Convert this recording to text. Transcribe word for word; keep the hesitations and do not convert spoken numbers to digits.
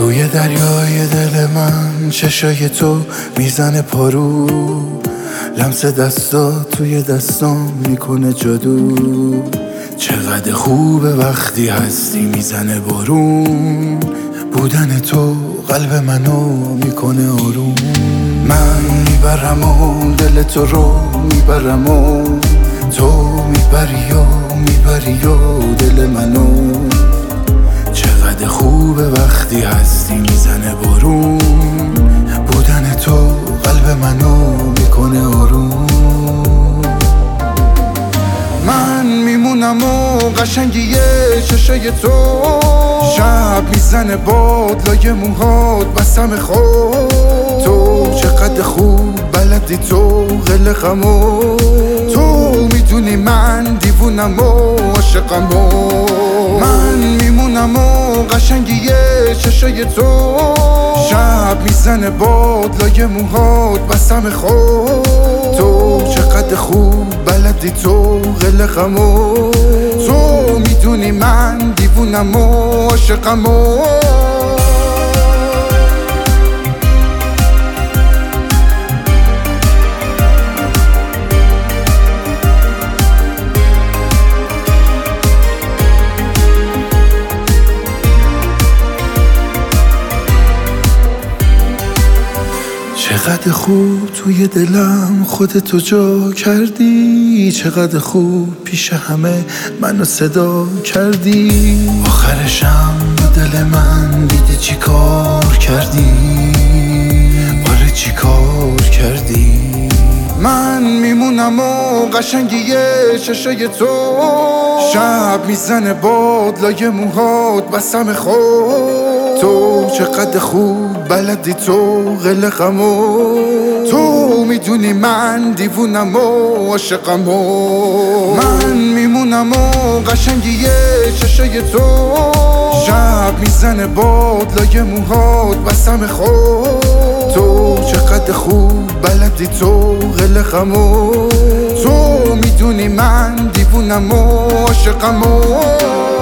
توی دریای دل من چشای تو میزنه پارو، لمس دستا توی دستام میکنه جادو. چقدر خوبه وقتی هستی میزنه بارون، بودن تو قلب منو میکنه آروم. من میبرم و دل تو رو میبرم و تو میبری و میبری و دل منو. چقدر خوبه وقتی هستی میزنه بارون، بودن تو قلب منو میکنه آروم. من میمونم و قشنگیه چشای تو، شب میزنه باد لای موهات بسم خود. تو چقدر خوب بلدی تو قلقمو، تو میدونی من دیوونم و عاشقم و من میمونم و قشنگیه چشای تو، شب میزنه باد لای موهات بسم خود. تو چقدر خوب بلدی تو قلقمو، تو میدونی من دیوونم و عاشقم و چقدر خوب توی دلم خودتو جا کردی، چقدر خوب پیش همه منو صدا کردی. آخرشم به دل من دیدی چی کار کردی، آره چی کار کردی. من میمونم و قشنگیه چشای تو، شب میزنه باد لای موهات بسم خود. تو چقدر خوب بلدی تو قلقمو، تو میدونی من دیوونم و عاشقم و من میمونم و قشنگیه چشای تو، شب میزنه باد لای موهات بسم خود. تو چقدر خوب بلدی تو قلقمو، تو میدونی من دیوونم و عاشقم و